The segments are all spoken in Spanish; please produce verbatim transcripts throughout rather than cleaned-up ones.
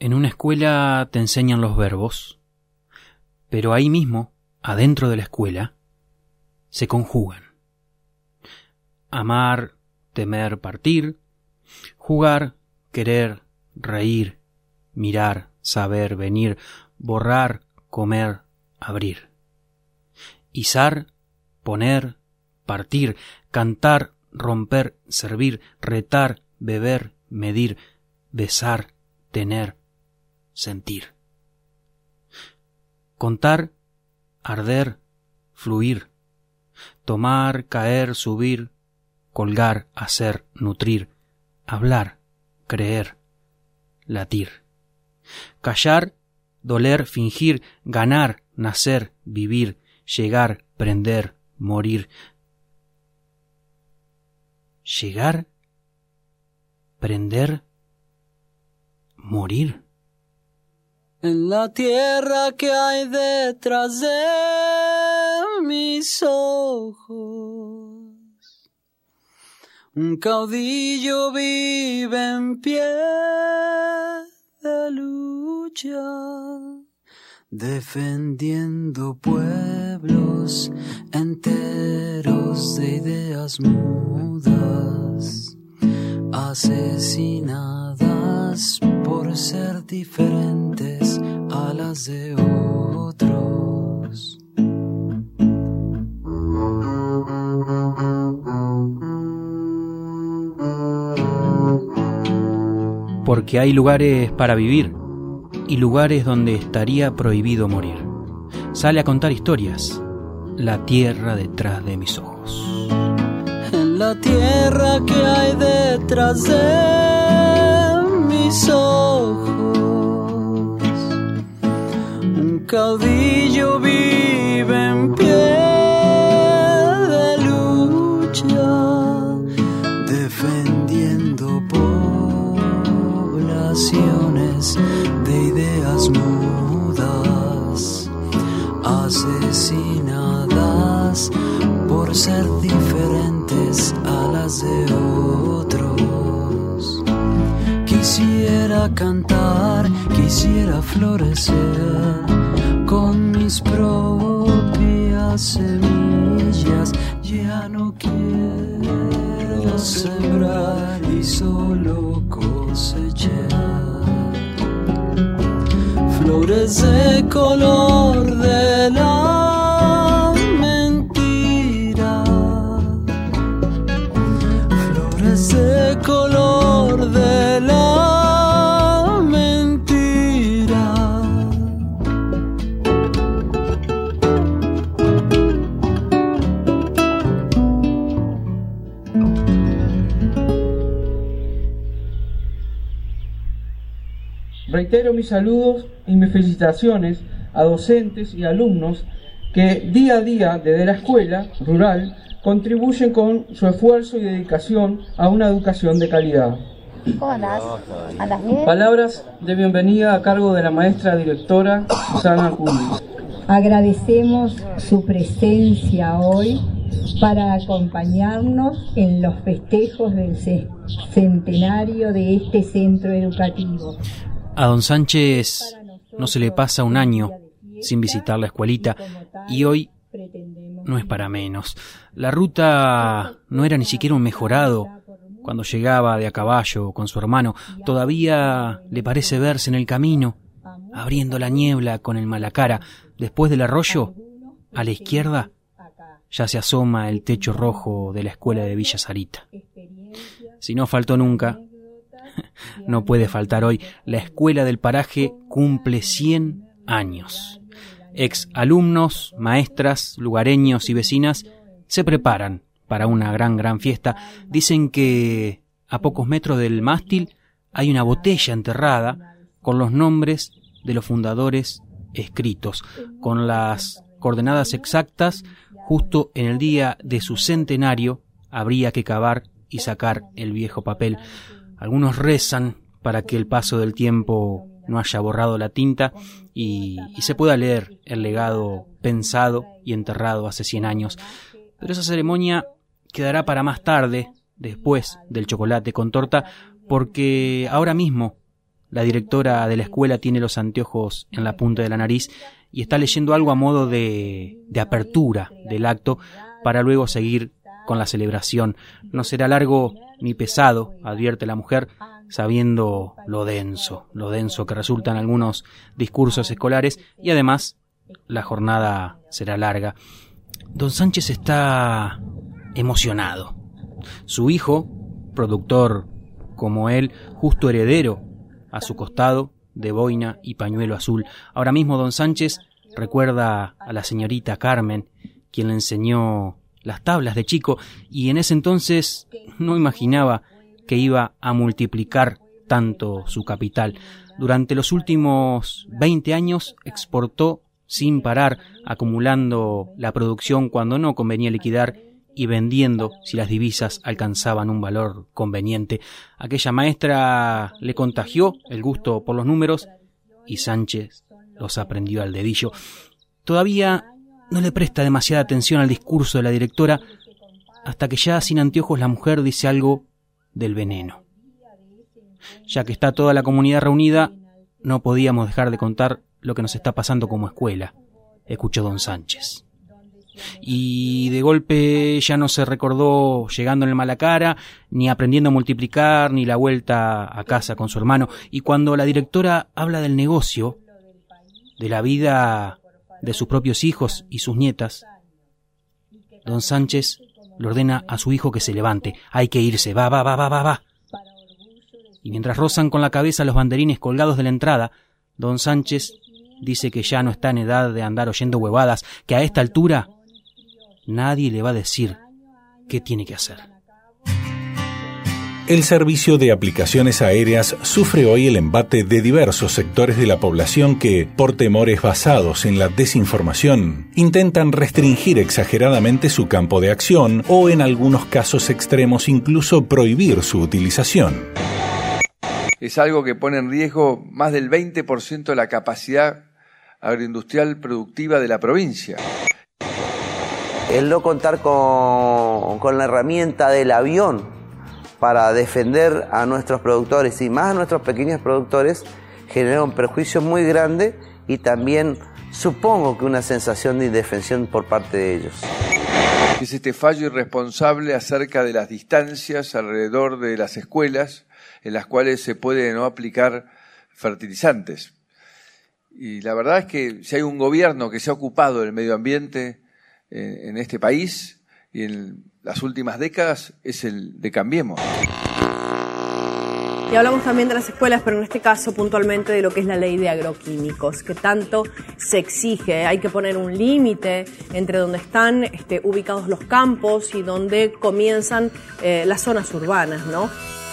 En una escuela te enseñan los verbos, pero ahí mismo, adentro de la escuela, se conjugan. Amar, temer, partir, jugar, querer, reír, mirar, saber, venir, borrar, comer, abrir. Izar, poner, partir, cantar, romper, servir, retar, beber, medir, besar, tener, sentir. Contar, arder, fluir, tomar, caer, subir, colgar, hacer, nutrir, hablar, creer, latir. Callar, doler, fingir, ganar, nacer, vivir, llegar, prender, morir. Llegar, prender, morir. En la tierra que hay detrás de mis ojos, un caudillo vive en pie de lucha, defendiendo pueblos enteros de ideas mudas, asesinadas por ser diferentes a las de otros. Porque hay lugares para vivir y lugares donde estaría prohibido morir. Sale a contar historias, la tierra detrás de mis ojos. En la tierra que hay detrás de mis ojos, un caudillo vive en pie de lucha, defendiendo poblaciones de ideas mudas, asesinadas por ser diferentes a las de otros. Quisiera cantar, quisiera florecer con mis propias semillas. Ya no quiero sembrar y solo cosechar flores de color de la mentira, flores de color de la mentira. Reitero mis saludos y mis felicitaciones a docentes y alumnos que día a día desde la escuela rural contribuyen con su esfuerzo y dedicación a una educación de calidad. Palabras de bienvenida a cargo de la maestra directora Susana Cundis. Agradecemos su presencia hoy para acompañarnos en los festejos del centenario de este centro educativo. A don Sánchez no se le pasa un año sin visitar la escuelita y hoy no es para menos. La ruta no era ni siquiera un mejorado. Cuando llegaba de a caballo con su hermano, todavía le parece verse en el camino, abriendo la niebla con el malacara. Después del arroyo, a la izquierda, ya se asoma el techo rojo de la escuela de Villa Sarita. Si no faltó nunca, no puede faltar hoy. La escuela del paraje cumple cien años. Ex alumnos, maestras, lugareños y vecinas se preparan para una gran, gran fiesta. Dicen que a pocos metros del mástil hay una botella enterrada con los nombres de los fundadores escritos, con las coordenadas exactas. Justo en el día de su centenario habría que cavar y sacar el viejo papel. Algunos rezan para que el paso del tiempo no haya borrado la tinta y, y se pueda leer el legado pensado y enterrado hace cien años. Pero esa ceremonia quedará para más tarde, después del chocolate con torta, porque ahora mismo La directora de la escuela tiene los anteojos en la punta de la nariz y está leyendo algo a modo de, de apertura del acto para luego seguir con la celebración. No será largo ni pesado, advierte la mujer, sabiendo lo denso, lo denso que resultan algunos discursos escolares, y además la jornada será larga. Don Sánchez está emocionado. Su hijo, productor como él, justo heredero a su costado, de boina y pañuelo azul. Ahora mismo don Sánchez recuerda a la señorita Carmen, quien le enseñó las tablas de chico, y en ese entonces no imaginaba que iba a multiplicar tanto su capital. Durante los últimos veinte años exportó sin parar, acumulando la producción cuando no convenía liquidar y vendiendo si las divisas alcanzaban un valor conveniente. Aquella maestra le contagió el gusto por los números y Sánchez los aprendió al dedillo. Todavía no le presta demasiada atención al discurso de la directora, hasta que ya sin anteojos la mujer dice algo del veneno. Ya que está toda la comunidad reunida, no podíamos dejar de contar lo que nos está pasando como escuela, escuchó don Sánchez. Y de golpe ya no se recordó llegando en el Malacara, ni aprendiendo a multiplicar, ni la vuelta a casa con su hermano. Y cuando la directora habla del negocio, de la vida de sus propios hijos y sus nietas, don Sánchez le ordena a su hijo que se levante. Hay que irse, va, va, va, va, va, va. Y mientras rozan con la cabeza los banderines colgados de la entrada, don Sánchez dice que ya no está en edad de andar oyendo huevadas, que a esta altura nadie le va a decir qué tiene que hacer. El servicio de aplicaciones aéreas sufre hoy el embate de diversos sectores de la población que, por temores basados en la desinformación, intentan restringir exageradamente su campo de acción o, en algunos casos extremos, incluso prohibir su utilización. Es algo que pone en riesgo más del veinte por ciento de la capacidad agroindustrial productiva de la provincia. El no contar con, con la herramienta del avión para defender a nuestros productores y más a nuestros pequeños productores genera un perjuicio muy grande y también supongo que una sensación de indefensión por parte de ellos. Es este fallo irresponsable acerca de las distancias alrededor de las escuelas en las cuales se puede no aplicar fertilizantes. Y la verdad es que si hay un gobierno que se ha ocupado del medio ambiente en, en este país y en las últimas décadas, es el de Cambiemos. Y hablamos también de las escuelas, pero en este caso puntualmente de lo que es la ley de agroquímicos, que tanto se exige. Hay que poner un límite entre donde están este, ubicados los campos y donde comienzan eh, las zonas urbanas, ¿no?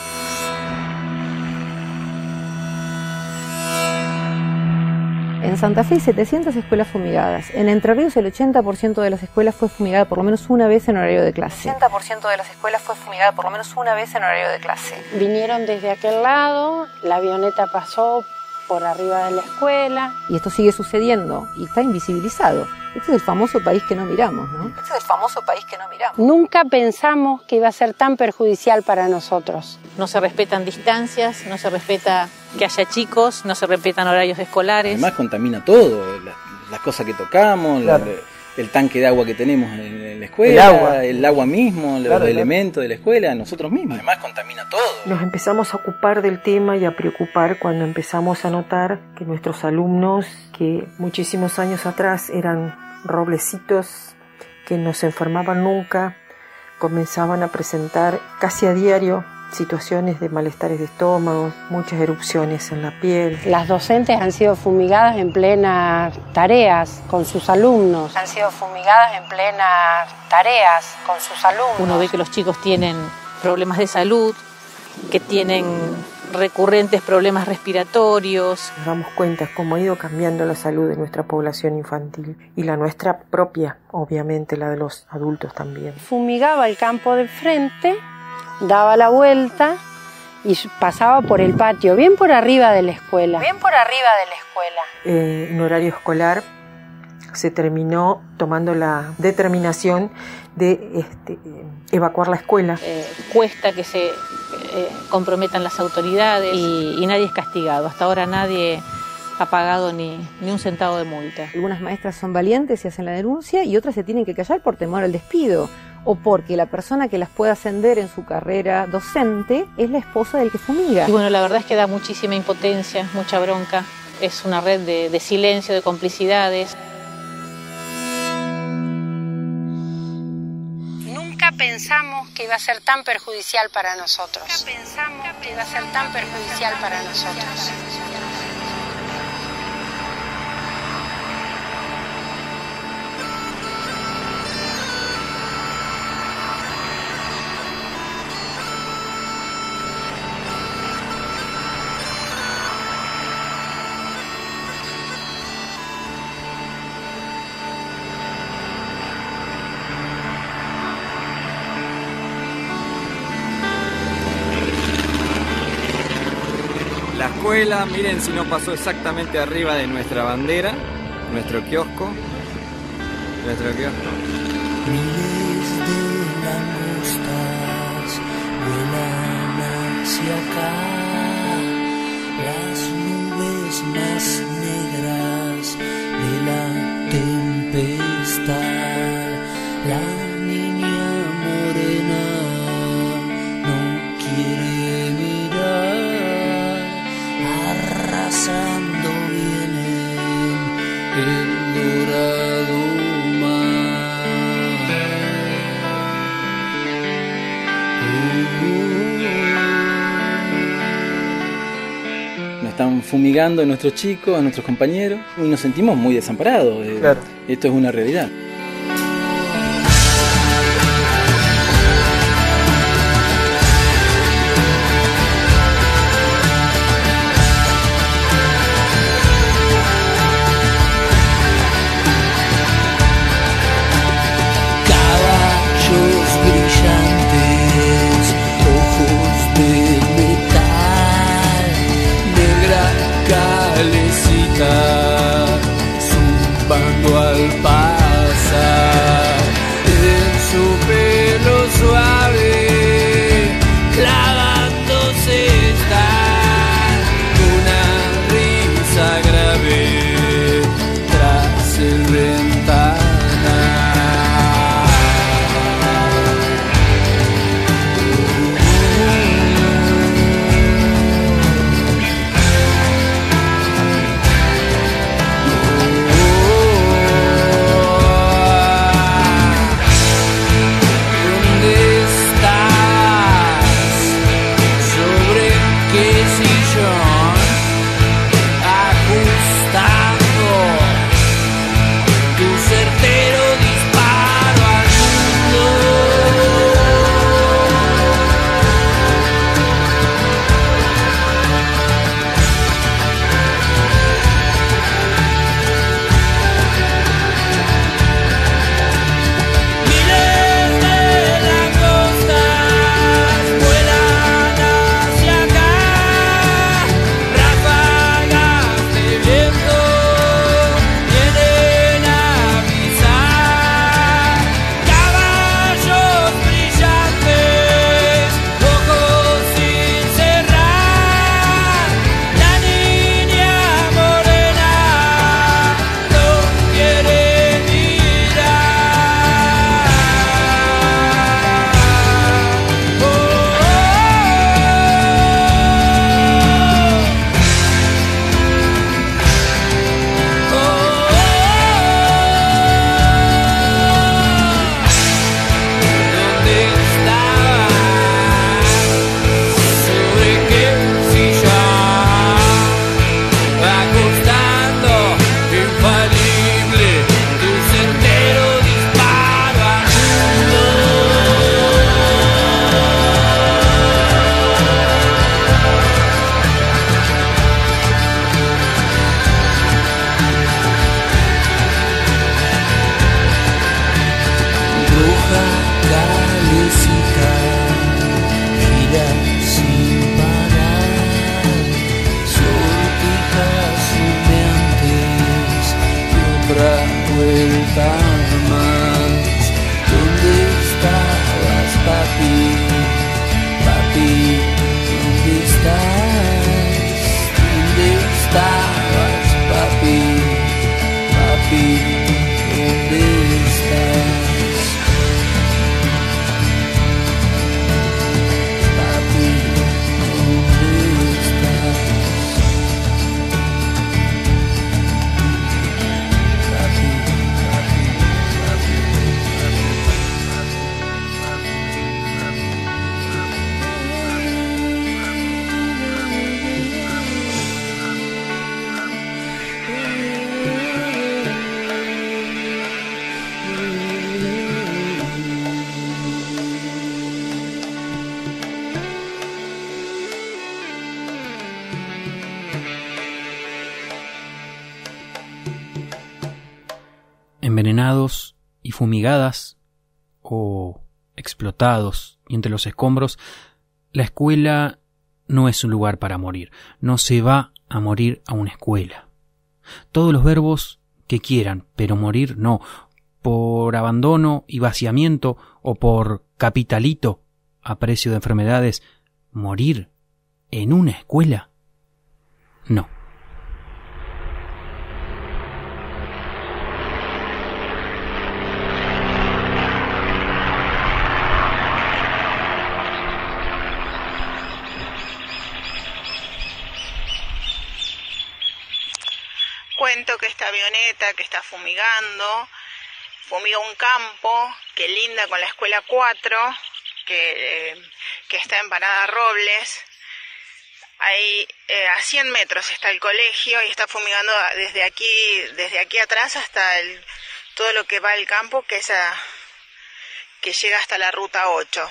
En Santa Fe hay setecientas escuelas fumigadas. En Entre Ríos el ochenta por ciento de las escuelas fue fumigada por lo menos una vez en horario de clase. ochenta por ciento de las escuelas fue fumigada por lo menos una vez en horario de clase. Vinieron desde aquel lado, la avioneta pasó por arriba de la escuela. Y esto sigue sucediendo y está invisibilizado. Este es el famoso país que no miramos, ¿no? Este es el famoso país que no miramos. Nunca pensamos que iba a ser tan perjudicial para nosotros. No se respetan distancias, no se respeta que haya chicos, no se respetan horarios escolares. Además contamina todo, las, las cosas que tocamos, claro. la, el tanque de agua que tenemos en, en la escuela, el agua, el agua mismo, los claro, elementos claro. de la escuela, nosotros mismos. Además contamina todo. Nos empezamos a ocupar del tema y a preocupar cuando empezamos a notar que nuestros alumnos, que muchísimos años atrás eran roblecitos, que no se enfermaban nunca, comenzaban a presentar casi a diario situaciones de malestares de estómago, muchas erupciones en la piel. Las docentes han sido fumigadas en plenas tareas con sus alumnos. Han sido fumigadas en plenas tareas con sus alumnos. Uno ve que los chicos tienen problemas de salud, que tienen recurrentes problemas respiratorios. Nos damos cuenta cómo ha ido cambiando la salud de nuestra población infantil y la nuestra propia, obviamente la de los adultos también. Fumigaba el campo del frente, daba la vuelta y pasaba por el patio, bien por arriba de la escuela. Bien por arriba de la escuela. Eh, en horario escolar se terminó tomando la determinación de este, evacuar la escuela. Eh, cuesta que se eh, comprometan las autoridades y, y nadie es castigado. Hasta ahora nadie ha pagado ni, ni un centavo de multa. Algunas maestras son valientes y hacen la denuncia y otras se tienen que callar por temor al despido o porque la persona que las puede ascender en su carrera docente es la esposa del que fumiga. Y bueno, la verdad es que da muchísima impotencia, mucha bronca. Es una red de, de silencio, de complicidades. Nunca pensamos que iba a ser tan perjudicial para nosotros. Nunca pensamos que iba a ser tan perjudicial para nosotros. La escuela, miren si no pasó exactamente arriba de nuestra bandera, nuestro kiosco, nuestro kiosco. Miles de langostas vuelan hacia acá, las nubes más negras de la tempestad, la niña morena no quiere mirar. Arrasando viene el dorado mar. Nos están fumigando a nuestros chicos, a nuestros compañeros y nos sentimos muy desamparados. Claro. Esto es una realidad. Zumbando al pasar, en su pelo suave, clavándose está una risa grave tras el ventana. ¿Dónde estabas, papi? Papi. envenenados y fumigadas o explotados y entre los escombros, la escuela no es un lugar para morir. No se va a morir a una escuela. Todos los verbos que quieran, pero morir no. Por abandono y vaciamiento o por capitalito a precio de enfermedades, morir en una escuela, no. Cuento que esta avioneta que está fumigando, fumiga un campo que linda con la escuela cuatro, que, eh, que está en Parada Robles. Ahí eh, a cien metros está el colegio y está fumigando desde aquí, desde aquí atrás hasta el, todo lo que va al campo, que, es a, que llega hasta la ruta ocho.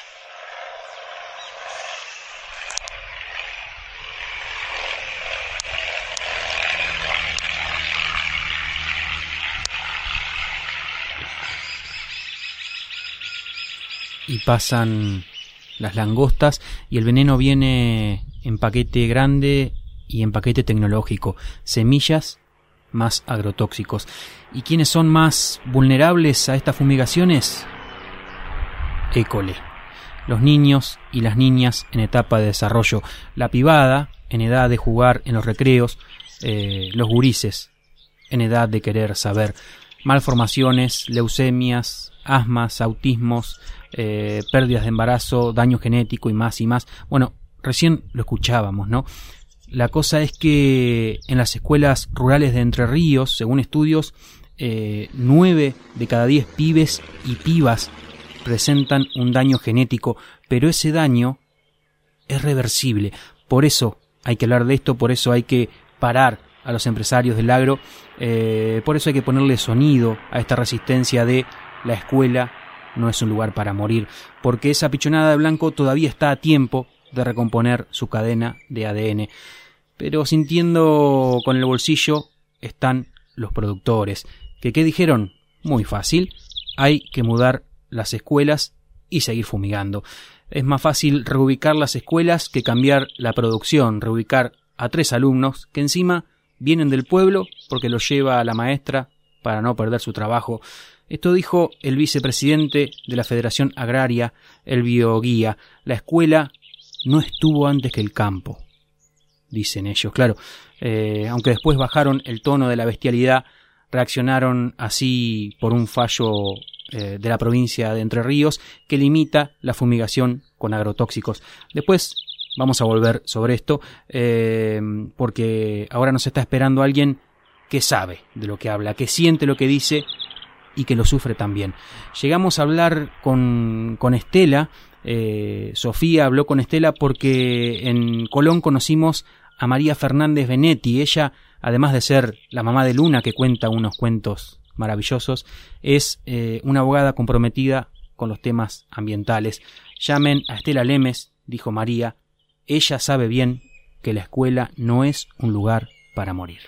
Y pasan las langostas y el veneno viene en paquete grande y en paquete tecnológico, semillas más agrotóxicos. ¿Y quiénes son más vulnerables a estas fumigaciones? École. Los niños y las niñas en etapa de desarrollo, la pibada en edad de jugar en los recreos, eh, los gurises en edad de querer saber, malformaciones, leucemias, asmas, autismos, eh, pérdidas de embarazo, daño genético y más y más. Bueno, recién lo escuchábamos, ¿no? La cosa es que en las escuelas rurales de Entre Ríos, según estudios, eh, nueve de cada diez pibes y pibas presentan un daño genético, pero ese daño es reversible. Por eso hay que hablar de esto, por eso hay que parar a los empresarios del agro, eh, por eso hay que ponerle sonido a esta resistencia de la escuela no es un lugar para morir, porque esa pichonada de blanco todavía está a tiempo de recomponer su cadena de A D N. Pero sintiendo con el bolsillo están los productores, que ¿qué dijeron? Muy fácil, hay que mudar las escuelas y seguir fumigando. Es más fácil reubicar las escuelas que cambiar la producción, reubicar a tres alumnos que encima vienen del pueblo porque los lleva a la maestra para no perder su trabajo. Esto dijo el vicepresidente de la Federación Agraria, Elvio Guía. La escuela no estuvo antes que el campo, dicen ellos. Claro, eh, aunque después bajaron el tono de la bestialidad, reaccionaron así por un fallo eh, de la provincia de Entre Ríos que limita la fumigación con agrotóxicos. Después vamos a volver sobre esto, eh, porque ahora nos está esperando alguien que sabe de lo que habla, que siente lo que dice y que lo sufre también. Llegamos a hablar con, con Estela, eh, Sofía habló con Estela porque en Colón conocimos a María Fernández Benetti. Ella, además de ser la mamá de Luna, que cuenta unos cuentos maravillosos, es eh, una abogada comprometida con los temas ambientales. Llamen a Estela Lemes, dijo María, ella sabe bien que la escuela no es un lugar para morir.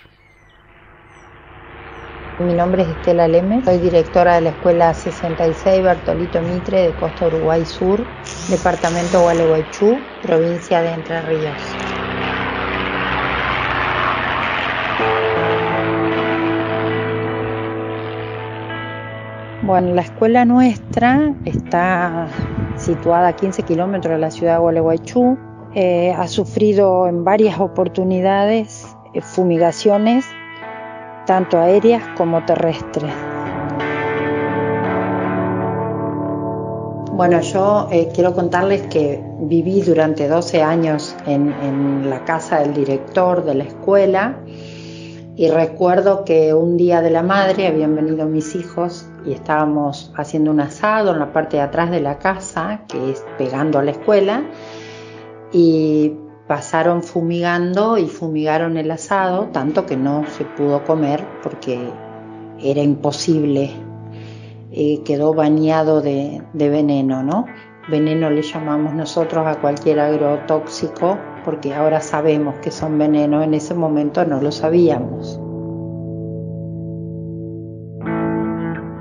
Mi nombre es Estela Lemes, soy directora de la Escuela sesenta y seis Bertolito Mitre de Costa Uruguay Sur, departamento Gualeguaychú, provincia de Entre Ríos. Bueno, la escuela nuestra está situada a quince kilómetros de la ciudad de Gualeguaychú, eh, ha sufrido en varias oportunidades eh, fumigaciones, tanto aéreas como terrestres. Bueno, yo eh, quiero contarles que viví durante doce años en, en la casa del director de la escuela y recuerdo que un día de la madre habían venido mis hijos y estábamos haciendo un asado en la parte de atrás de la casa, que es pegando a la escuela, y pasaron fumigando y fumigaron el asado, tanto que no se pudo comer porque era imposible, eh, quedó bañado de, de veneno, ¿no? Veneno le llamamos nosotros a cualquier agrotóxico, porque ahora sabemos que son veneno, en ese momento no lo sabíamos.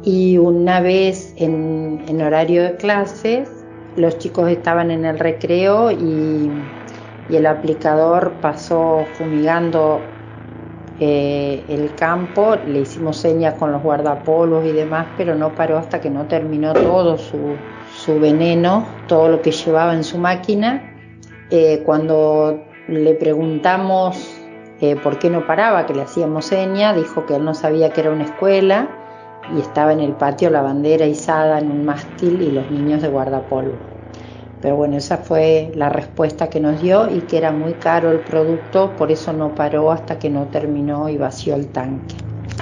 Y una vez en, en horario de clases, los chicos estaban en el recreo y, y el aplicador pasó fumigando eh, el campo. Le hicimos señas con los guardapolvos y demás, pero no paró hasta que no terminó todo su, su veneno, todo lo que llevaba en su máquina. Eh, cuando le preguntamos eh, por qué no paraba, que le hacíamos señas, dijo que él no sabía que era una escuela y estaba en el patio la bandera izada en un mástil y los niños de guardapolvo. Pero bueno, esa fue la respuesta que nos dio, y que era muy caro el producto, por eso no paró hasta que no terminó y vació el tanque.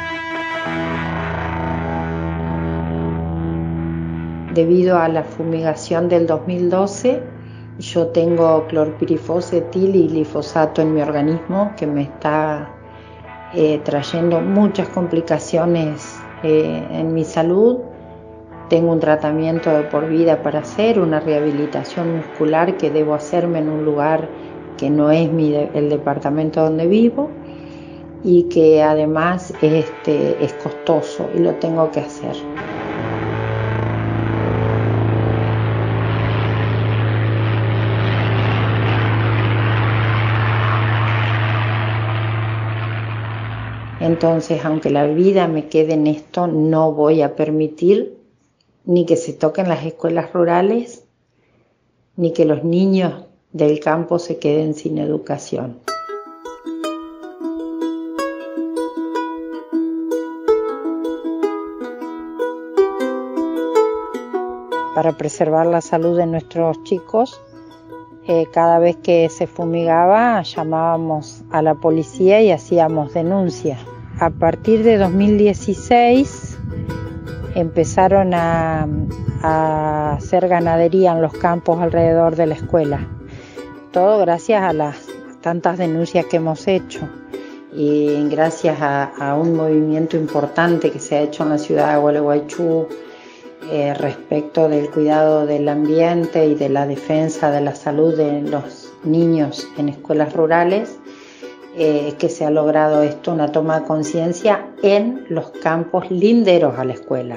Debido a la fumigación del dos mil doce, yo tengo clorpirifos, etil y glifosato en mi organismo, que me está eh, trayendo muchas complicaciones eh, en mi salud. Tengo un tratamiento de por vida para hacer, una rehabilitación muscular que debo hacerme en un lugar que no es mi de, el departamento donde vivo, y que además este, es costoso y lo tengo que hacer. Entonces, aunque la vida me quede en esto, no voy a permitir ni que se toquen las escuelas rurales, ni que los niños del campo se queden sin educación. Para preservar la salud de nuestros chicos, eh, cada vez que se fumigaba llamábamos a la policía y hacíamos denuncia. A partir de dos mil dieciséis empezaron a, a hacer ganadería en los campos alrededor de la escuela. Todo gracias a las tantas denuncias que hemos hecho y gracias a, a un movimiento importante que se ha hecho en la ciudad de Gualeguaychú eh, respecto del cuidado del ambiente y de la defensa de la salud de los niños en escuelas rurales. Eh, que se ha logrado esto, una toma de conciencia en los campos linderos a la escuela.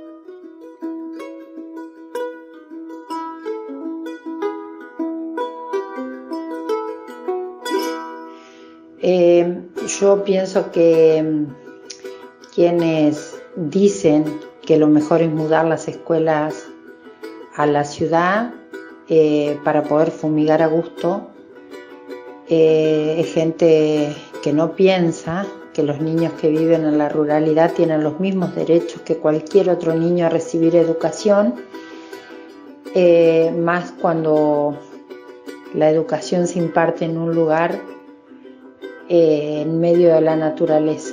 Eh, yo pienso que quienes dicen que lo mejor es mudar las escuelas a la ciudad eh, para poder fumigar a gusto, Eh, es gente que no piensa que los niños que viven en la ruralidad tienen los mismos derechos que cualquier otro niño a recibir educación, eh, más cuando la educación se imparte en un lugar eh, en medio de la naturaleza.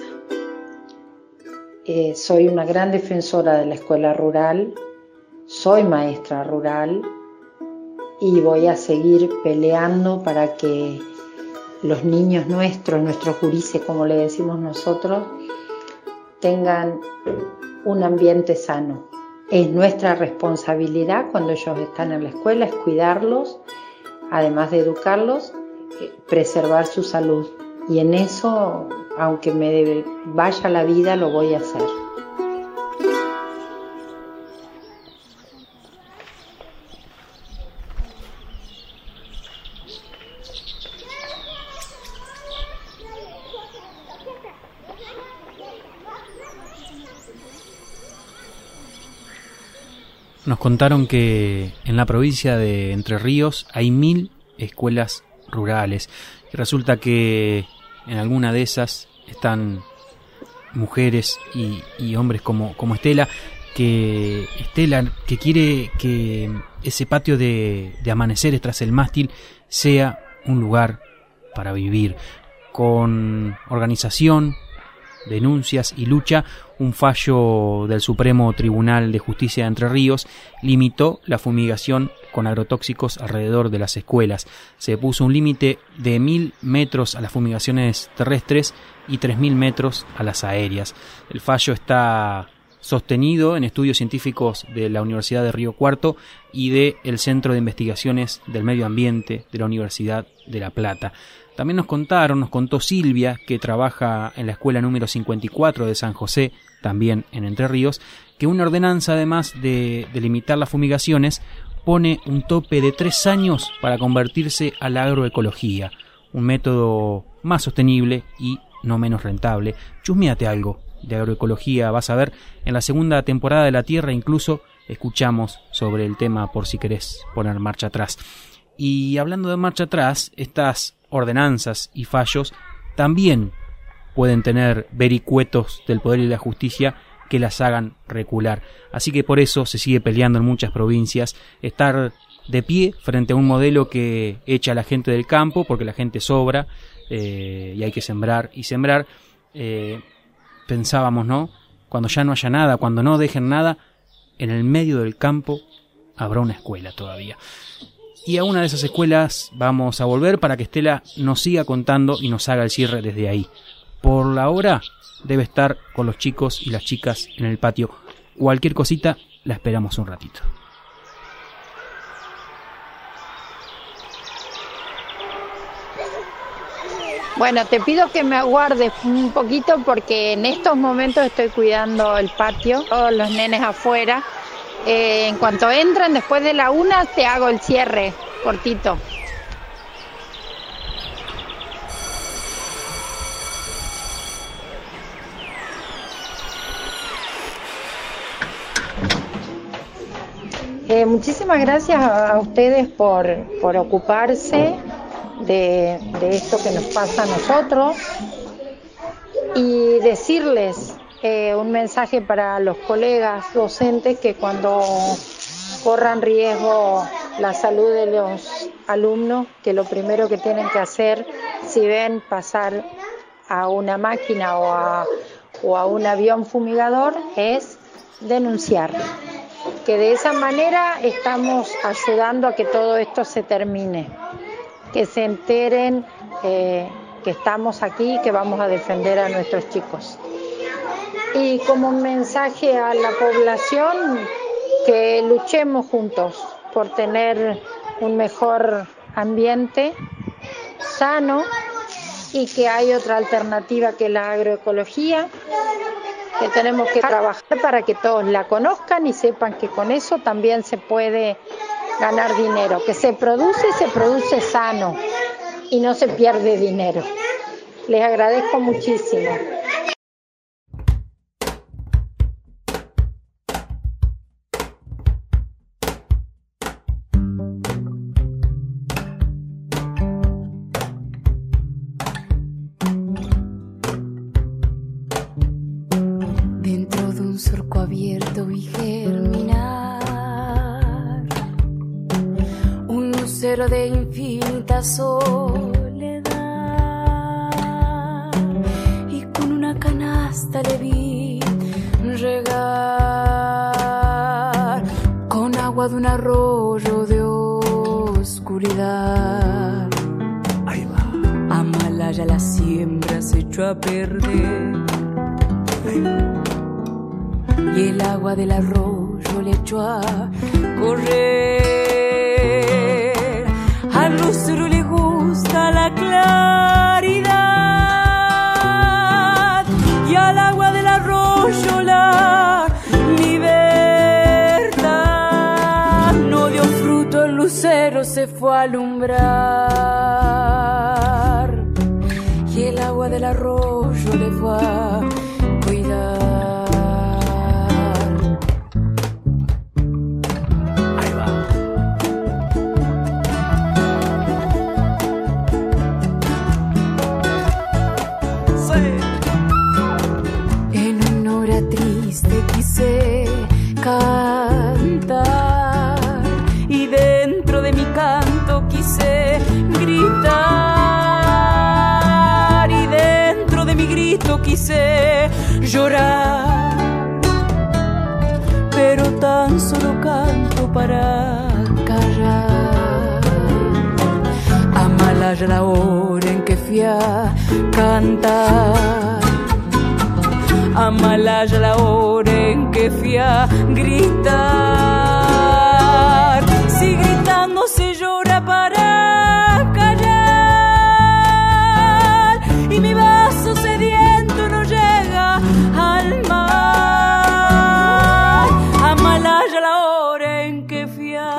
Eh, soy una gran defensora de la escuela rural, soy maestra rural y voy a seguir peleando para que los niños nuestros, nuestros gurises, como le decimos nosotros, tengan un ambiente sano. Es nuestra responsabilidad cuando ellos están en la escuela, es cuidarlos, además de educarlos, preservar su salud. Y en eso, aunque me vaya la vida, lo voy a hacer. Nos contaron que en la provincia de Entre Ríos hay mil escuelas rurales. Y resulta que en alguna de esas están mujeres y, y hombres como, como Estela, que Estela que quiere que ese patio de, de amaneceres tras el mástil sea un lugar para vivir. Con organización, denuncias y lucha, un fallo del Supremo Tribunal de Justicia de Entre Ríos limitó la fumigación con agrotóxicos alrededor de las escuelas. Se puso un límite de mil metros a las fumigaciones terrestres y tres mil metros a las aéreas. El fallo está sostenido en estudios científicos de la Universidad de Río Cuarto y del Centro de Investigaciones del Medio Ambiente de la Universidad de La Plata. También nos contaron, nos contó Silvia, que trabaja en la escuela número cincuenta y cuatro de San José, también en Entre Ríos, que una ordenanza, además de, de limitar las fumigaciones, pone un tope de tres años para convertirse a la agroecología, un método más sostenible y no menos rentable. Chusméate algo de agroecología, vas a ver, en la segunda temporada de La Tierra incluso escuchamos sobre el tema, por si querés poner marcha atrás. Y hablando de marcha atrás, estas ordenanzas y fallos también pueden tener vericuetos del poder y la justicia que las hagan recular. Así que por eso se sigue peleando en muchas provincias estar de pie frente a un modelo que echa a la gente del campo, porque la gente sobra eh, y hay que sembrar y sembrar. Eh, pensábamos, ¿no? Cuando ya no haya nada, cuando no dejen nada, en el medio del campo habrá una escuela todavía. Y a una de esas escuelas vamos a volver para que Estela nos siga contando y nos haga el cierre desde ahí. Por la hora debe estar con los chicos y las chicas en el patio. Cualquier cosita la esperamos un ratito. Bueno, te pido que me aguardes un poquito porque en estos momentos estoy cuidando el patio, todos los nenes afuera. Eh, en cuanto entren, después de la una, te hago el cierre cortito. Eh, muchísimas gracias a, a ustedes por, por ocuparse de, de esto que nos pasa a nosotros y decirles eh, un mensaje para los colegas docentes que cuando corran riesgo la salud de los alumnos, que lo primero que tienen que hacer si ven pasar a una máquina o a, o a un avión fumigador es denunciar. Que de esa manera estamos ayudando a que todo esto se termine, que se enteren eh, que estamos aquí y que vamos a defender a nuestros chicos. Y como un mensaje a la población, que luchemos juntos por tener un mejor ambiente sano y que hay otra alternativa que la agroecología, que tenemos que trabajar para que todos la conozcan y sepan que con eso también se puede ganar dinero, que se produce y se produce sano y no se pierde dinero. Les agradezco muchísimo. Abierto vi germinar un lucero de infinita soledad y con una canasta le vi regar con agua de un arroyo de oscuridad. Ahí va. Amalaya la siembra se echó a perder. Ahí va. Y el agua del arroyo le echó a correr. Al lucero le gusta la claridad y al agua del arroyo la libertad. No dio fruto, el lucero se fue a alumbrar y el agua del arroyo le fue a cuidar. Cantar y dentro de mi canto quise gritar y dentro de mi grito quise llorar, pero tan solo canto para callar. Amalaya la hora en que fui a cantar, Amalaya la hora en que fui a gritar. Si gritando se llora para callar y mi vaso sediento no llega al mar. Amalaya la hora en que fui a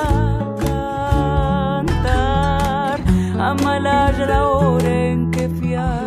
cantar. Amalaya la hora en que fui a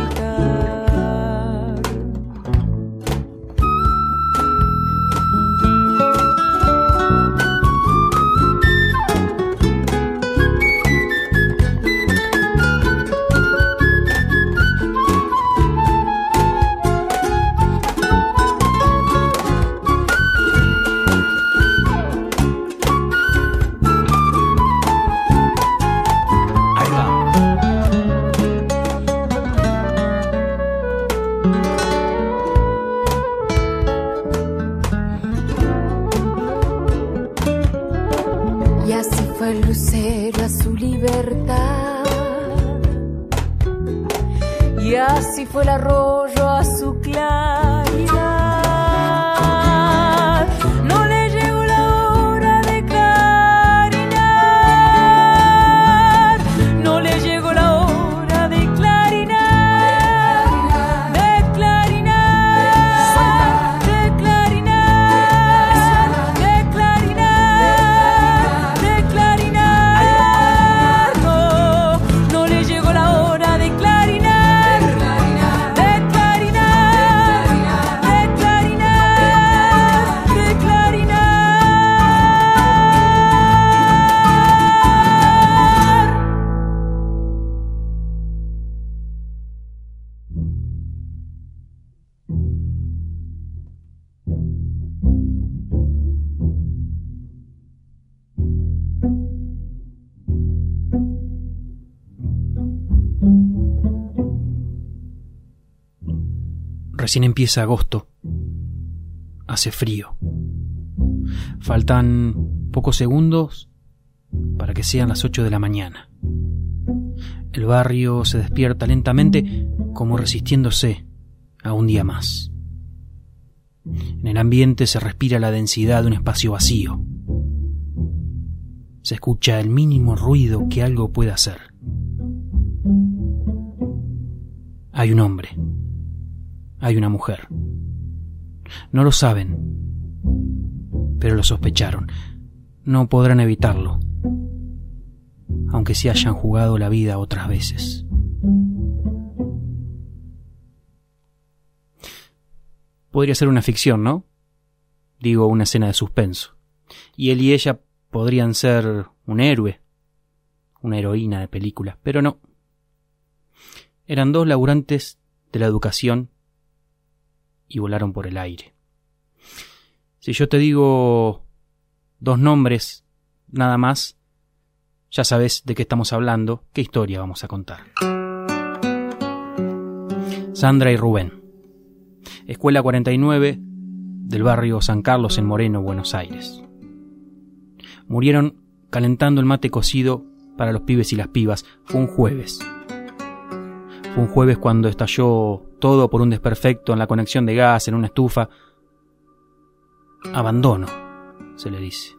y así fue el arroyo a su claridad. No le llegó la hora de clarinar, no le llegó la hora de clarinar, de clarinar, de clarinar, de clarinar, de clarinar. No, no le llegó la hora de clarinar. Recién empieza agosto. Hace frío. Faltan pocos segundos para que sean las ocho de la mañana. El barrio se despierta lentamente, como resistiéndose a un día más. En el ambiente se respira la densidad de un espacio vacío. Se escucha el mínimo ruido que algo pueda hacer. Hay un hombre. Hay una mujer. No lo saben, pero lo sospecharon. No podrán evitarlo, aunque se hayan jugado la vida otras veces. Podría ser una ficción, ¿no? Digo, una escena de suspenso. Y él y ella podrían ser un héroe, una heroína de película, pero no. Eran dos laburantes de la educación y volaron por el aire. Si yo te digo dos nombres, nada más, ya sabes de qué estamos hablando, qué historia vamos a contar. Sandra y Rubén. Escuela cuarenta y nueve del barrio San Carlos en Moreno, Buenos Aires. Murieron calentando el mate cocido para los pibes y las pibas. Fue un jueves. Fue un jueves cuando estalló todo por un desperfecto en la conexión de gas en una estufa. Abandono, se le dice.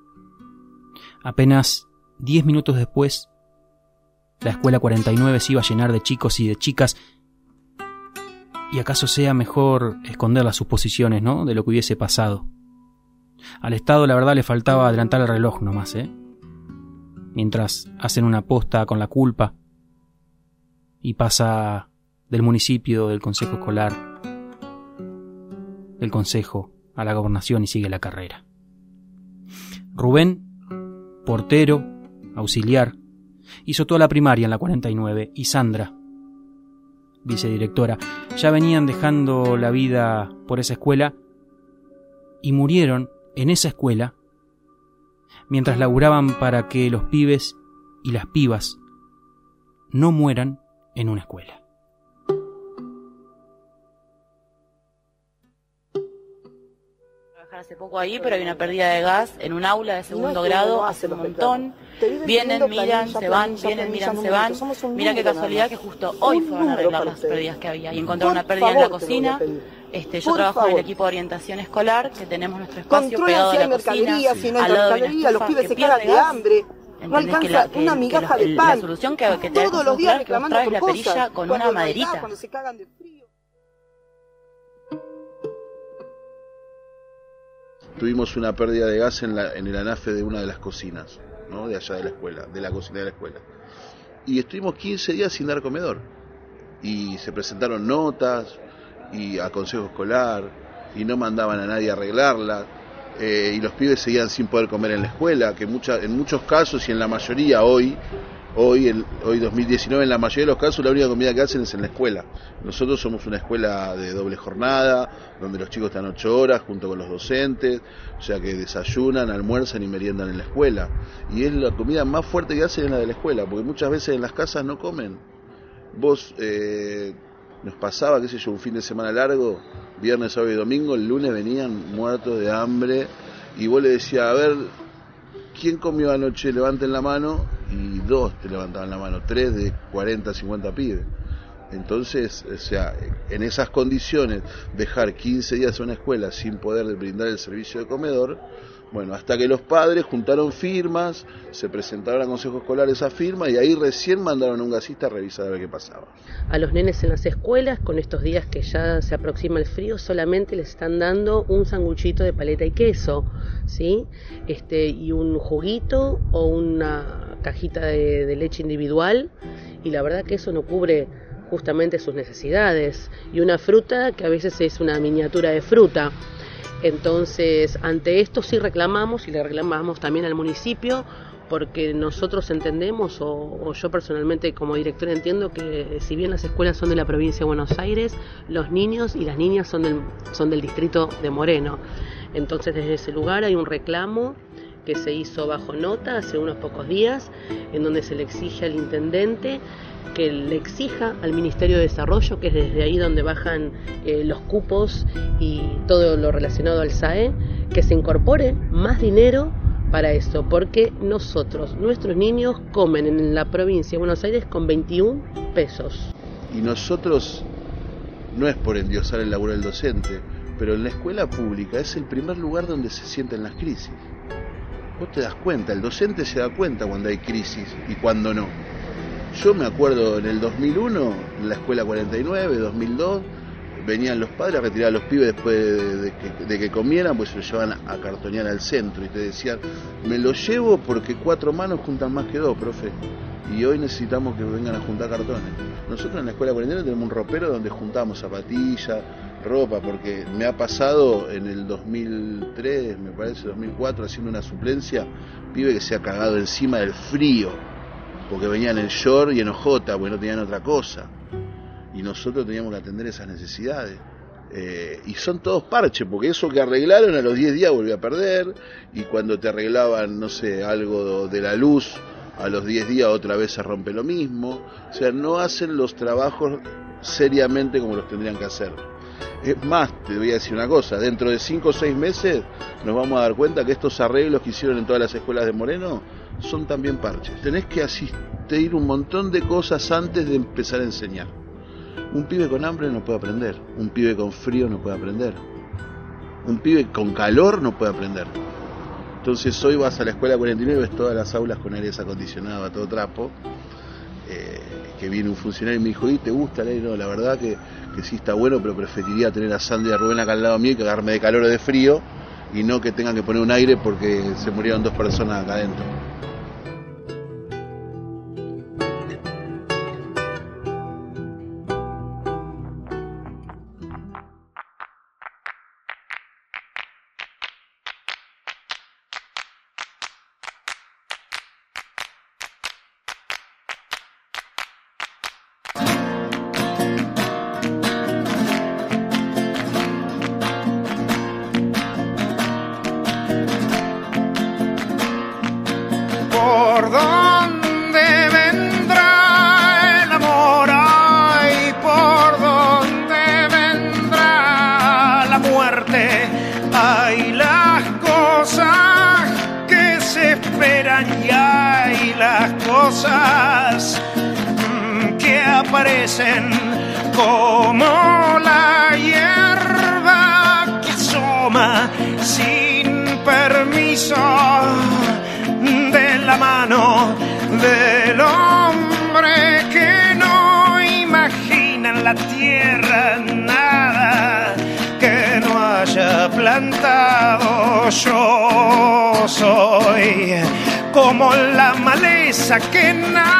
Apenas diez minutos después, la escuela cuarenta y nueve se iba a llenar de chicos y de chicas. Y acaso sea mejor esconder las suposiciones, ¿no?, de lo que hubiese pasado. Al Estado, la verdad, le faltaba adelantar el reloj nomás, ¿eh? Mientras hacen una posta con la culpa y pasa del municipio, del consejo escolar, del consejo a la gobernación y sigue la carrera. Rubén, portero, auxiliar, hizo toda la primaria en la cuarenta y nueve, y Sandra, vicedirectora, ya venían dejando la vida por esa escuela y murieron en esa escuela mientras laburaban para que los pibes y las pibas no mueran en una escuela. Hace poco ahí, pero hay una pérdida de gas en un aula de segundo grado hace un montón. Vienen, miran, se van, vienen, miran, se van. Mira qué casualidad que justo hoy fueron a arreglar las pérdidas que había y encontraron una pérdida en la cocina Este, yo Por trabajo favor. en el equipo de orientación escolar, que tenemos nuestro espacio Controlan pegado si a hay la cocina, mercadería, si no hay al lado de una mercadería, los estufa pibes que se pierde cagan de gas. hambre. No ¿Entendés? alcanza Que la- que- una que migaja los- de el- pan. La solución que, que te da Todos los días es que reclamando traes por la cosas. perilla con Cuando una no hay nada, maderita. cuando se cagan de frío. Tuvimos una pérdida de gas en, la, en el anafe de una de las cocinas, ¿no? De allá de la escuela, de la cocina de la escuela. Y estuvimos quince días sin dar comedor. Y se presentaron notas y a consejo escolar y no mandaban a nadie a arreglarla. Eh, y los pibes seguían sin poder comer en la escuela, que mucha, en muchos casos y en la mayoría hoy, hoy, el, hoy dos mil diecinueve, en la mayoría de los casos la única comida que hacen es en la escuela. Nosotros somos una escuela de doble jornada, donde los chicos están ocho horas junto con los docentes, o sea que desayunan, almuerzan y meriendan en la escuela. Y es la comida más fuerte que hacen es la de la escuela, porque muchas veces en las casas no comen. Vos, eh, nos pasaba, qué sé yo, un fin de semana largo, viernes, sábado y domingo, el lunes venían muertos de hambre y vos le decías, a ver, ¿quién comió anoche? Levanten la mano, y dos te levantaban la mano, tres de cuarenta, cincuenta pibes. Entonces, o sea, en esas condiciones, dejar quince días a una escuela sin poder brindar el servicio de comedor, bueno, hasta que los padres juntaron firmas, se presentaron a consejo escolar esa firma y ahí recién mandaron a un gasista a revisar a ver qué pasaba. A los nenes en las escuelas, con estos días que ya se aproxima el frío, solamente les están dando un sanguchito de paleta y queso, ¿sí? Este, y un juguito o una cajita de, de leche individual, y la verdad que eso no cubre justamente sus necesidades. Y una fruta que a veces es una miniatura de fruta. Entonces, ante esto sí reclamamos, y le reclamamos también al municipio, porque nosotros entendemos, o, o yo personalmente como directora entiendo que si bien las escuelas son de la provincia de Buenos Aires, los niños y las niñas son del, son del distrito de Moreno. Entonces, desde ese lugar hay un reclamo que se hizo bajo nota hace unos pocos días, en donde se le exige al intendente que le exija al Ministerio de Desarrollo, que es desde ahí donde bajan eh, los cupos y todo lo relacionado al S A E, que se incorpore más dinero para eso, porque nosotros, nuestros niños comen en la provincia de Buenos Aires con veintiún pesos. Y nosotros, no es por endiosar el laburo del docente, pero en la escuela pública es el primer lugar donde se sienten las crisis. Vos te das cuenta, el docente se da cuenta cuando hay crisis y cuando no. Yo me acuerdo en el dos mil uno, en la escuela cuarenta y nueve, dos mil dos, venían los padres a retirar a los pibes después de, de, que, de que comieran, pues se los llevaban a cartonear al centro y te decían, me lo llevo porque cuatro manos juntan más que dos, profe. Y hoy necesitamos que vengan a juntar cartones. Nosotros en la escuela cuarenta y nueve tenemos un ropero donde juntamos zapatillas, ropa, porque me ha pasado en el dos mil tres, me parece, dos mil cuatro, haciendo una suplencia, pibe que se ha cagado encima del frío, porque venían en short y en ojota, porque no tenían otra cosa. Y nosotros teníamos que atender esas necesidades. Eh, y son todos parches, porque eso que arreglaron a los diez días volvió a perder, y cuando te arreglaban, no sé, algo de la luz, a los diez días otra vez se rompe lo mismo. O sea, no hacen los trabajos seriamente como los tendrían que hacer. Es más, te voy a decir una cosa, dentro de cinco o seis meses nos vamos a dar cuenta que estos arreglos que hicieron en todas las escuelas de Moreno son también parches. Tenés que asistir un montón de cosas antes de empezar a enseñar. Un pibe con hambre no puede aprender, un pibe con frío no puede aprender, un pibe con calor no puede aprender. Entonces hoy vas a la escuela cuarenta y nueve, ves todas las aulas con aire acondicionado a todo trapo, eh, que viene un funcionario y me dijo, ¿y te gusta el aire? No, la verdad que, que sí está bueno, pero preferiría tener a Sandy y a Rubén acá al lado mío y cagarme de calor o de frío, y no que tengan que poner un aire porque se murieron dos personas acá adentro. ¿Por dónde vendrá el amor? Ay, ¿por dónde vendrá la muerte? Hay las cosas que se esperan y hay las cosas mm, que aparecen como la hierba toma sin permiso de la mano del hombre que no imagina en la tierra nada que no haya plantado. Yo soy como la maleza que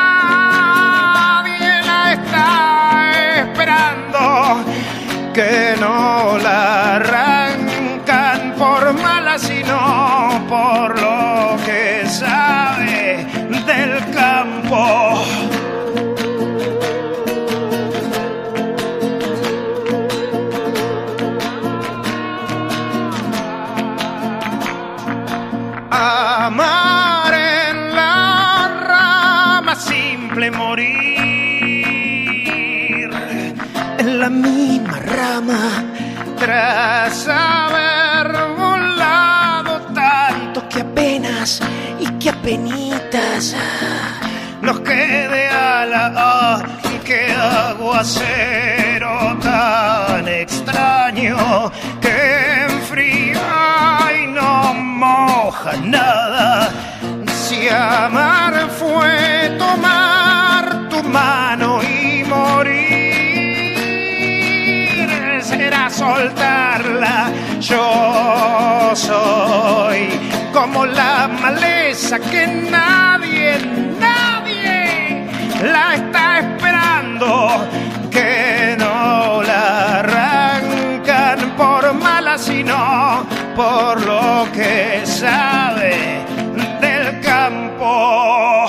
nadie la está esperando, que no la arrancan por mala, sino por lo que sabe del campo. Amar en la rama, simple morir en la misma rama, tras haber volado tanto que apenas y que apenitas nos quede ala. Ah, qué aguacero tan extraño que enfría y no moja nada. Si amar fue tomar tu mano y morir, será soltarla. Yo soy como la maleza que nadie, nadie la está esperando, que no la arrancan por mala, sino por lo que sabe del campo.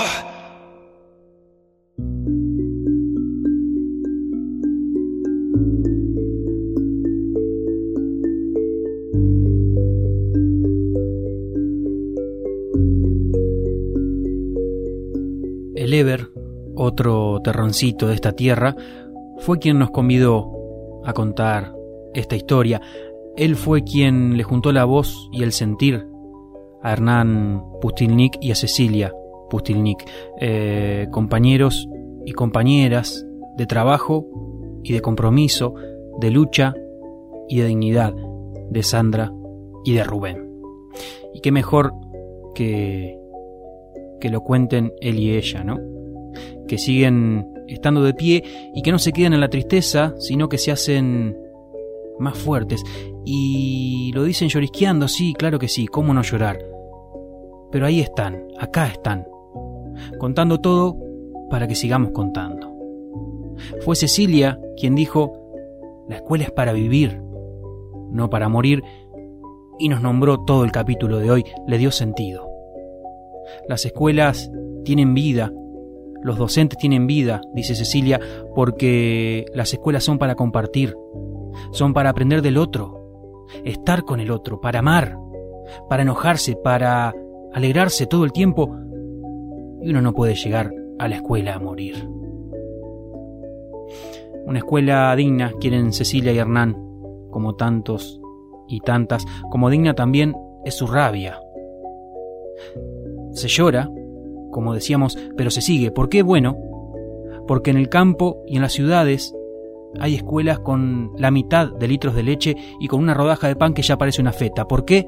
El Eber, otro terroncito de esta tierra, fue quien nos convidó a contar esta historia. Él fue quien le juntó la voz y el sentir a Hernán Pustilnik y a Cecilia Pustilnik, eh, compañeros y compañeras de trabajo y de compromiso, de lucha y de dignidad de Sandra y de Rubén. Y qué mejor que, que lo cuenten él y ella, ¿no? Que siguen estando de pie y que no se quedan en la tristeza, sino que se hacen más fuertes. Y lo dicen llorisqueando, sí, claro que sí, cómo no llorar. Pero ahí están, acá están, contando todo para que sigamos contando. Fue Cecilia quien dijo: la escuela es para vivir, no para morir, y nos nombró todo el capítulo de hoy, le dio sentido. Las escuelas tienen vida, los docentes tienen vida, dice Cecilia, porque las escuelas son para compartir, son para aprender del otro, estar con el otro, para amar, para enojarse, para alegrarse todo el tiempo, y uno no puede llegar a la escuela a morir. Una escuela digna quieren Cecilia y Hernán, como tantos y tantas, como digna también es su rabia. Se llora, como decíamos, pero se sigue. ¿Por qué? Bueno, porque en el campo y en las ciudades hay escuelas con la mitad de litros de leche y con una rodaja de pan que ya parece una feta. ¿Por qué?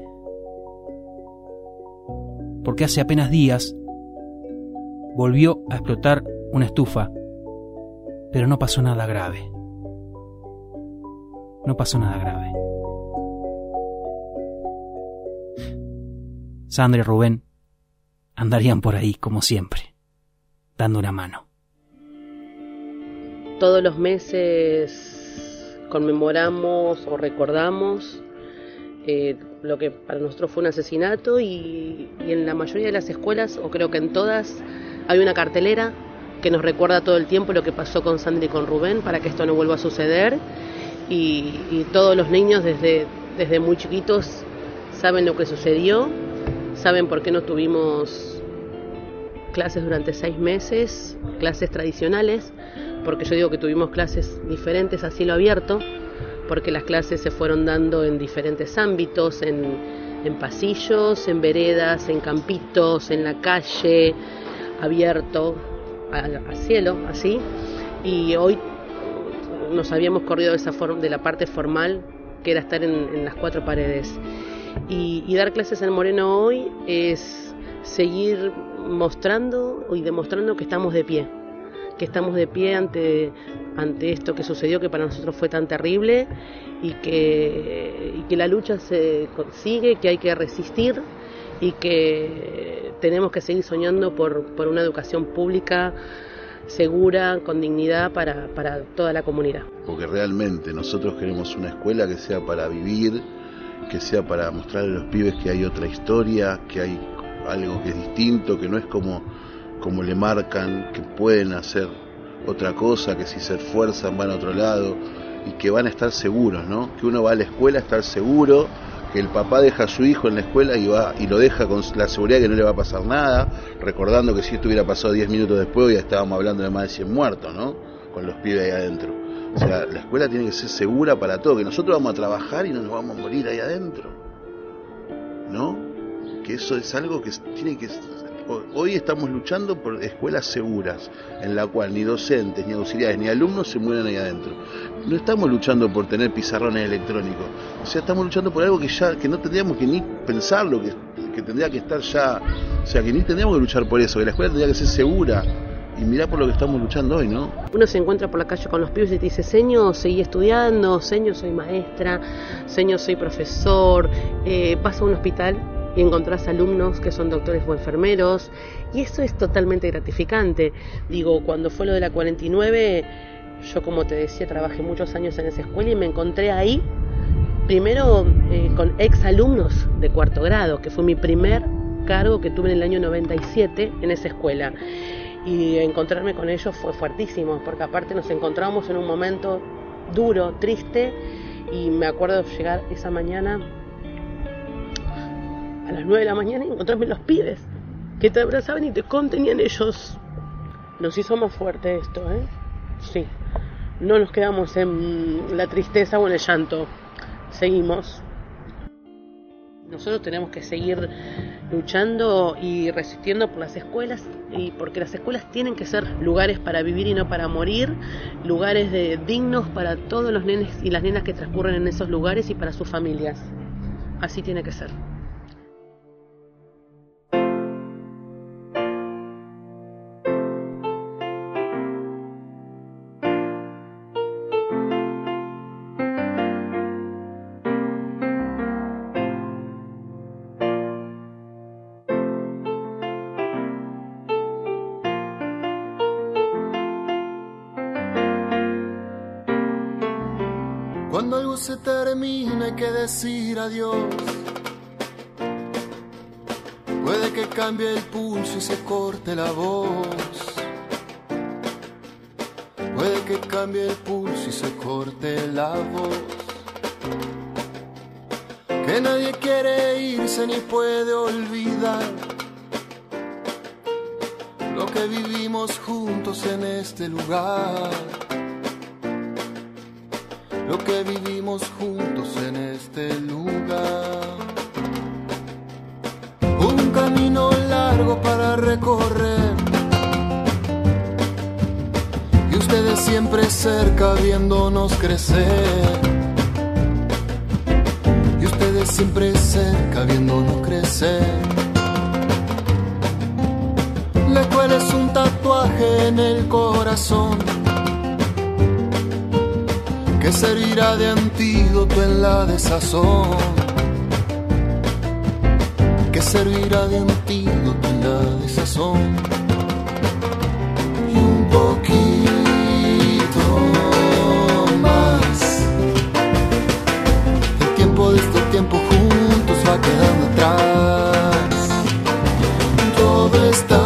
Porque hace apenas días volvió a explotar una estufa, pero no pasó nada grave. No pasó nada grave. Sandra y Rubén andarían por ahí como siempre, dando una mano. Todos los meses conmemoramos o recordamos eh, lo que para nosotros fue un asesinato, y, y en la mayoría de las escuelas, o creo que en todas, hay una cartelera que nos recuerda todo el tiempo lo que pasó con Sandra y con Rubén, para que esto no vuelva a suceder, y, y todos los niños desde, desde muy chiquitos saben lo que sucedió, saben por qué no tuvimos clases durante seis meses, clases tradicionales, porque yo digo que tuvimos clases diferentes a cielo abierto, porque las clases se fueron dando en diferentes ámbitos, en, en pasillos, en veredas, en campitos, en la calle, abierto a, a cielo, así, y hoy nos habíamos corrido de esa forma, de la parte formal que era estar en, en las cuatro paredes. Y, y dar clases en Moreno hoy es seguir mostrando y demostrando que estamos de pie, que estamos de pie ante, ante esto que sucedió, que para nosotros fue tan terrible, y que, y que la lucha se sigue, que hay que resistir y que tenemos que seguir soñando por, por una educación pública segura, con dignidad para, para toda la comunidad. Porque realmente nosotros queremos una escuela que sea para vivir, que sea para mostrarle a los pibes que hay otra historia, que hay algo que es distinto, que no es como, como le marcan, que pueden hacer otra cosa, que si se esfuerzan van a otro lado y que van a estar seguros, ¿no? Que uno va a la escuela a estar seguro, que el papá deja a su hijo en la escuela y va y lo deja con la seguridad que no le va a pasar nada, recordando que si esto hubiera pasado diez minutos después ya estábamos hablando de más de cien muertos, ¿no? Con los pibes ahí adentro. O sea, la escuela tiene que ser segura para todo, que nosotros vamos a trabajar y no nos vamos a morir ahí adentro, ¿no? Que eso es algo que tiene que... Hoy estamos luchando por escuelas seguras, en la cual ni docentes, ni auxiliares, ni alumnos se mueran ahí adentro. No estamos luchando por tener pizarrones electrónicos, o sea, estamos luchando por algo que ya que no tendríamos que ni pensarlo, que, que tendría que estar ya, o sea, que ni tendríamos que luchar por eso, que la escuela tendría que ser segura. Y mirá por lo que estamos luchando hoy, ¿no? Uno se encuentra por la calle con los pibes y te dice: señor, seguí estudiando, señor, soy maestra, señor, soy profesor. Eh, vas a un hospital y encontrás alumnos que son doctores o enfermeros, y eso es totalmente gratificante. Digo, cuando fue lo de la cuarenta y nueve, yo, como te decía, trabajé muchos años en esa escuela y me encontré ahí, primero eh, con ex alumnos de cuarto grado, que fue mi primer cargo que tuve en el año noventa y siete en esa escuela. Y encontrarme con ellos fue fuertísimo, porque aparte nos encontramos en un momento duro, triste, y me acuerdo de llegar esa mañana a las nueve de la mañana y encontrarme los pibes que te abrazaban y te contenían ellos. Nos hizo más fuerte esto, ¿eh? Sí. No nos quedamos en la tristeza o en el llanto. Seguimos. Nosotros tenemos que seguir luchando y resistiendo por las escuelas, y porque las escuelas tienen que ser lugares para vivir y no para morir, lugares de, dignos para todos los nenes y las nenas que transcurren en esos lugares y para sus familias. Así tiene que ser. Cuando algo se termina hay que decir adiós. Puede que cambie el pulso y se corte la voz. Puede que cambie el pulso y se corte la voz. Que nadie quiere irse ni puede olvidar lo que vivimos juntos en este lugar. Lo que vivimos juntos en este lugar. Un camino largo para recorrer, y ustedes siempre cerca viéndonos crecer. Y ustedes siempre cerca viéndonos crecer. La escuela es un tatuaje en el corazón que servirá de antídoto en la desazón, que servirá de antídoto en la desazón. Y un poquito más, el tiempo de este tiempo juntos va quedando atrás. Todo está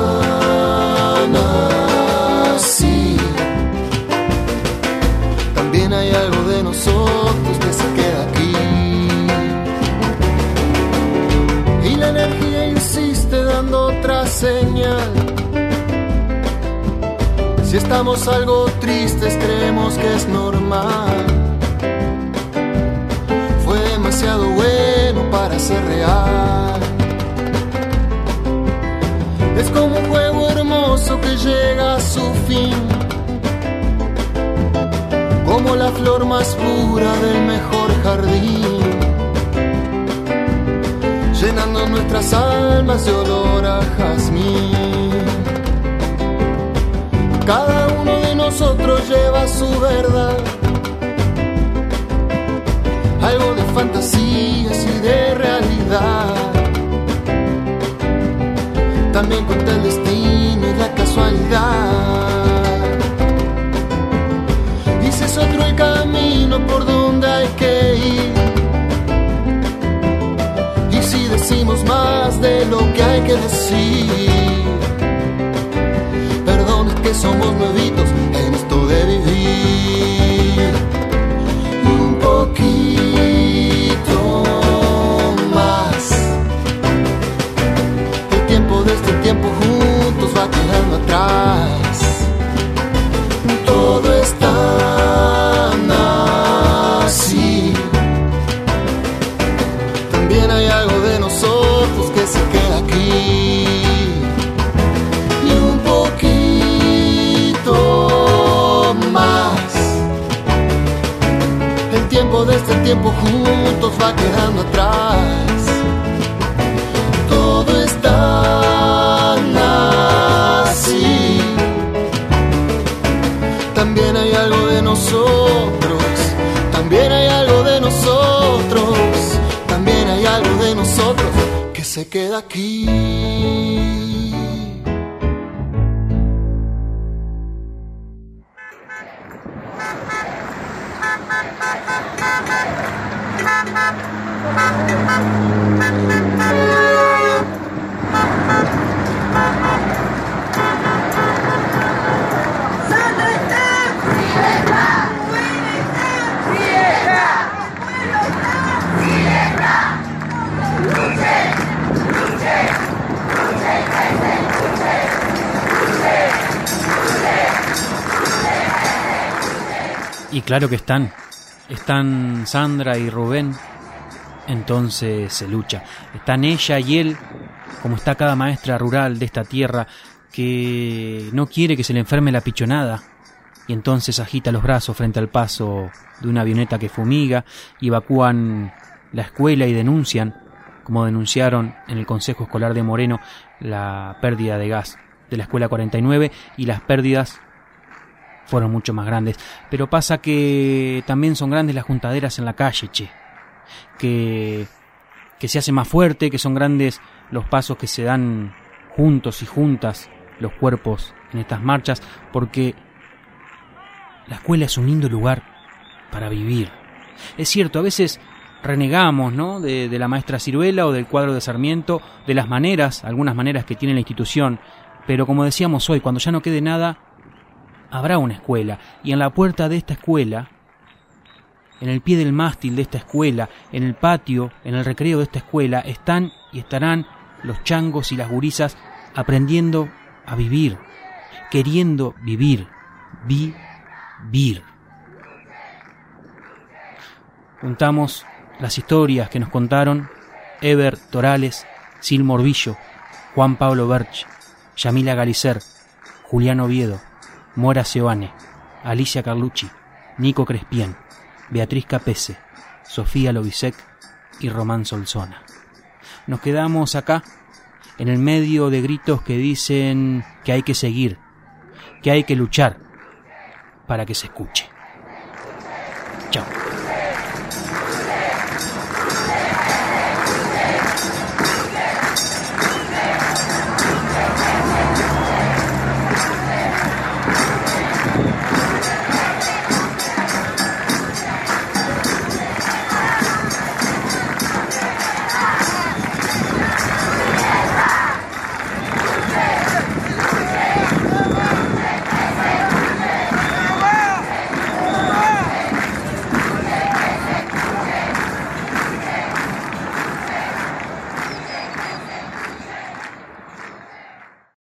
así. También hay algo de nosotros que se queda aquí, y la energía insiste dando otra señal. Si estamos algo tristes creemos que es normal. Fue demasiado bueno para ser real. Es como un juego hermoso que llega a su fin, como la flor más pura del mejor jardín. nuestras almas de olor a jazmín. Cada uno de nosotros lleva su verdad, algo de fantasías y de realidad. También cuenta el destino y la casualidad. Y si es otro el camino por donde hay que ir, y si decimos más de lo que hay que decir, perdón, es que somos nuevitos en esto de vivir. Un poquito más, el tiempo de este tiempo juntos va quedando atrás. Todo está así. También hay algo de nosotros que se queda aquí. Y un poquito más, el tiempo de este tiempo juntos va quedando atrás. Todo está así. También hay algo de nosotros, también hay algo de nosotros, también hay algo de nosotros que se queda aquí. Y claro que están, están Sandra y Rubén, entonces se lucha. Están ella y él, como está cada maestra rural de esta tierra, que no quiere que se le enferme la pichonada, y entonces agita los brazos frente al paso de una avioneta que fumiga, y evacúan la escuela y denuncian, como denunciaron en el Consejo Escolar de Moreno, la pérdida de gas de la escuela cuarenta y nueve, y las pérdidas fueron mucho más grandes. Pero pasa que también son grandes las juntaderas en la calle, che. Que, que se hace más fuerte, que son grandes los pasos que se dan juntos y juntas, los cuerpos en estas marchas, porque la escuela es un lindo lugar para vivir. Es cierto, a veces renegamos, ¿no?, de, de la maestra Ciruela o del cuadro de Sarmiento, de las maneras, algunas maneras que tiene la institución, pero como decíamos hoy, cuando ya no quede nada, habrá una escuela, y en la puerta de esta escuela, en el pie del mástil de esta escuela, en el patio, en el recreo de esta escuela, están y estarán los changos y las gurisas aprendiendo a vivir, queriendo vivir, vivir. Juntamos las historias que nos contaron Eber Torales, Sil Morbillo, Juan Pablo Berch, Yamila Galicer, Julián Oviedo, Mora Seoane, Alicia Carlucci, Nico Crespien, Beatriz Capese, Sofía Lobisek y Román Solsona. Nos quedamos acá, en el medio de gritos que dicen que hay que seguir, que hay que luchar para que se escuche.